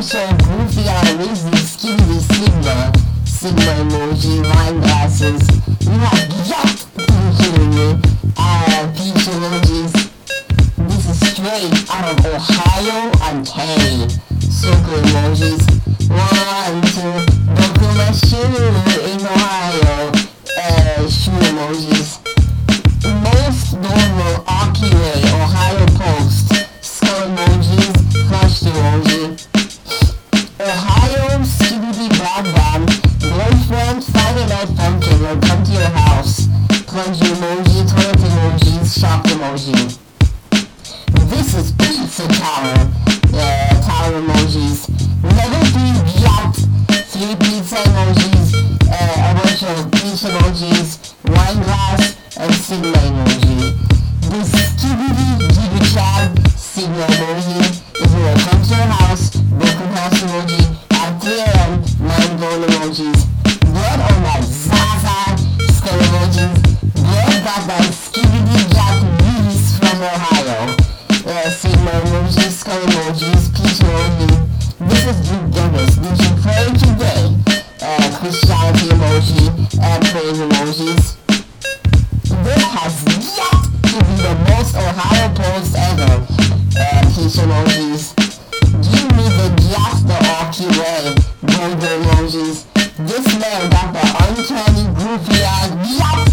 so goofy on is the Skibidi Sigma emoji, wine glasses. You have yacht, you kidding me? Peach emojis. This is straight out of Ohio on K. Circle emojis. 1, 2, Bokuma shoe in Ohio. Shoe emojis. Most normal Akire Ohio post. Skull emojis. Flush emoji. Ohio Skibidi Bomb. Boyfriend Friday Night Pumpkin will come to your house. Plunge emoji. Toilet emojis. Shock emoji. This is Pizza Tower. Tower emojis. Level 3 yacht. 3 pizza emojis. A bunch of peach emojis. Wine glass. And Sigma emoji. The Skibidi Giga Sigma emoji is when I come to your house. Broken house emoji. At 3 a.m. Mind blown emojis. Blood on my Zaza skull emojis. Blood got my Skibidi Jack Reese from Ohio. Sigma emojis, skull emojis, peach emoji. This is Duke Dennis. Did you pray today? Christianity emoji, praying emojis. This has yet to be the most Ohio post ever. Peach emojis. Give me the yacht the Aki way. Burger emojis. This man got the uncanny goofy eyed yacht